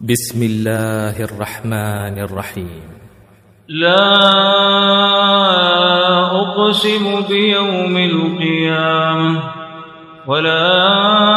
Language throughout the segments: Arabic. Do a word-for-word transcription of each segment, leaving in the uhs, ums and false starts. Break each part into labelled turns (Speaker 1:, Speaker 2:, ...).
Speaker 1: بسم الله الرحمن الرحيم.
Speaker 2: لا أقسم بيوم القيامة ولا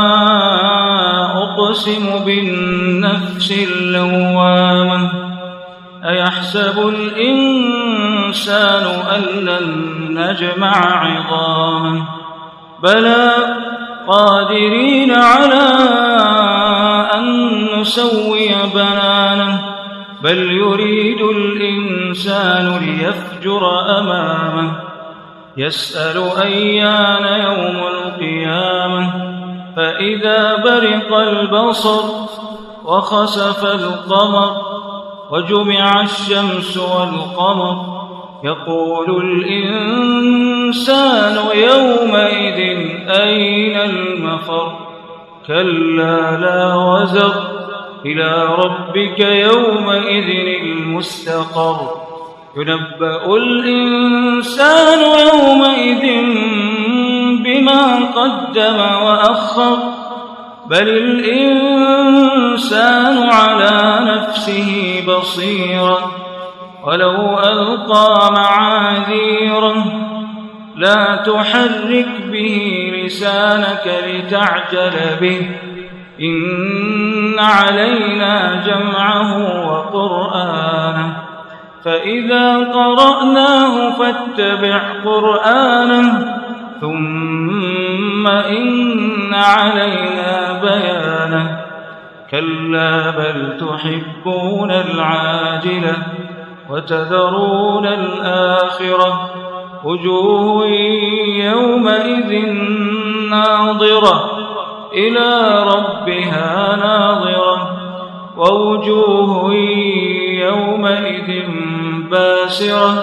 Speaker 2: أقسم بالنفس اللوامة أيحسب الإنسان أن لن نجمع عظامه بلى قادرين على أن نسوي بنانه بل يريد الإنسان ليفجر أمامه يسأل أيان يوم القيامة فإذا برق البصر وخسف القمر وجمع الشمس والقمر يقول الإنسان يومئذ أين المفر كلا لا وزر إلى ربك يومئذ المستقر ينبأ الإنسان يومئذ بما قدم وأخر بل الإنسان على نفسه بصيرة ولو ألقى معاذيره لا تحرك به لسانك لتعجل به إن علينا جمعه وقرآنه فإذا قرأناه فاتبع قرآنه ثم إن علينا بيانه كلا بل تحبون العاجلة وتذرون الآخرة وجوه يومئذ ناظرة إلى ربها ناظرة ووجوه يومئذ باسرة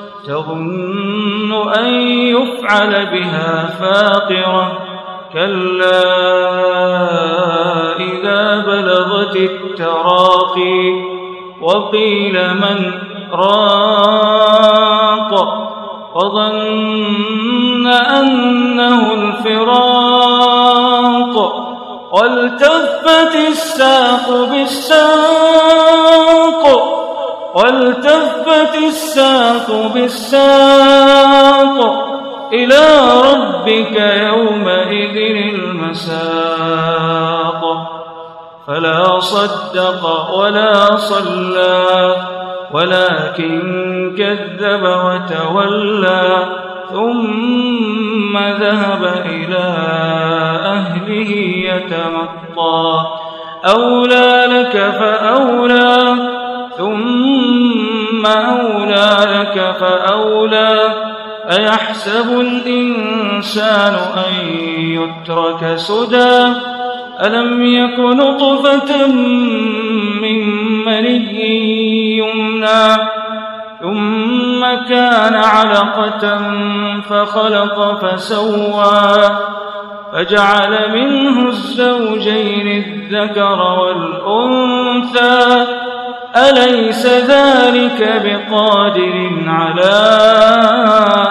Speaker 2: تظن أن يفعل بها فاقرة كلا إذا بلغت التراقي وقيل من راق وظن أنه الفراق والتفت الساق بالساق والتفت الساق بالساق إلى ربك يومئذ المساق فلا صدق ولا صلى ولكن كذب وتولى ثم ذهب إلى أهله يتمطى أولى لك فأولى ثم أولى لك فأولى أيحسب الإنسان أن يترك سدى ألم يك نطفة من مني يمنى ثم كان علقة فخلق فسوى فجعل منه الزوجين الذكر والأنثى أليس ذلك بقادر على